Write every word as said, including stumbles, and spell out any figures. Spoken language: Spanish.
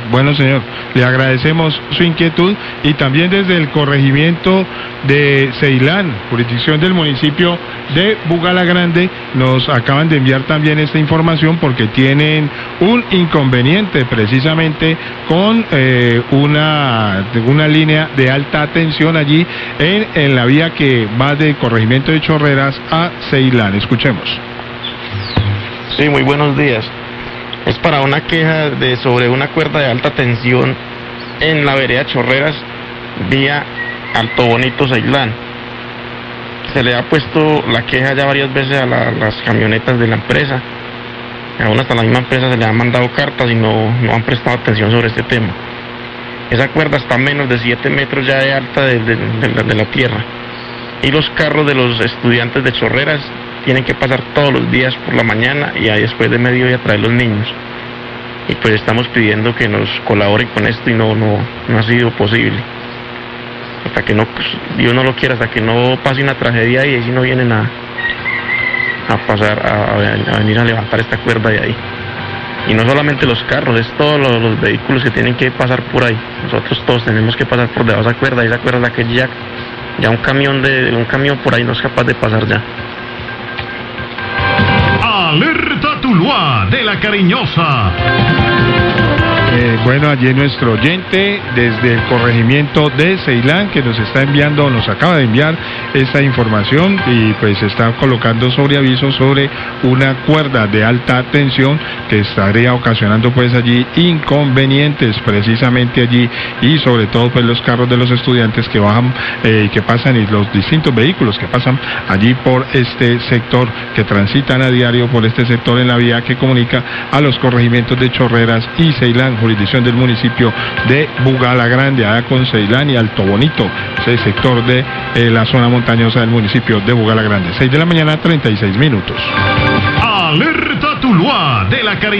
Bueno, señor, le agradecemos su inquietud y también desde el corregimiento de Ceilán, jurisdicción del municipio de Bugalagrande, nos acaban de enviar también esta información porque tienen un inconveniente precisamente con eh, una, una línea de alta tensión allí en, en la vía que va del corregimiento de Chorreras a Ceilán. Escuchemos. Sí, muy buenos días. Es para una queja de sobre una cuerda de alta tensión en la vereda Chorreras, vía Alto Bonito, Ceilán. Se le ha puesto la queja ya varias veces a la, las camionetas de la empresa. Aún hasta la misma empresa se le han mandado cartas y no, no han prestado atención sobre este tema. Esa cuerda está a menos de siete metros ya de alta de, de, de, de la tierra. Y los carros de los estudiantes de Chorreras tienen que pasar todos los días por la mañana y ahí después de mediodía traer los niños. Y pues estamos pidiendo que nos colaboren con esto y no, no, no ha sido posible. Hasta que no, Dios no lo quiera, hasta que no pase una tragedia y ahí sí no vienen a, a pasar, a, a venir a levantar esta cuerda de ahí. Y no solamente los carros, es todos los, los vehículos que tienen que pasar por ahí. Nosotros todos tenemos que pasar por debajo de esa cuerda, y esa cuerda es la que ya, ya un camión de un camión por ahí no es capaz de pasar ya. Alerta Tuluá de la Cariñosa. Eh, bueno, allí nuestro oyente desde el corregimiento de Ceilán que nos está enviando, nos acaba de enviar esta información y pues está colocando sobre aviso sobre una cuerda de alta tensión que estaría ocasionando pues allí inconvenientes precisamente allí y sobre todo pues los carros de los estudiantes que bajan eh, que pasan y los distintos vehículos que pasan allí por este sector, que transitan a diario por este sector en la vía que comunica a los corregimientos de Chorreras y Ceilán, jurisdicción del municipio de Bugalagrande, allá con Ceilán y Alto Bonito, ese sector de eh, la zona montañosa del municipio de Bugalagrande. seis de la mañana, treinta y seis minutos. Alerta Tuluá de la Cariñosa.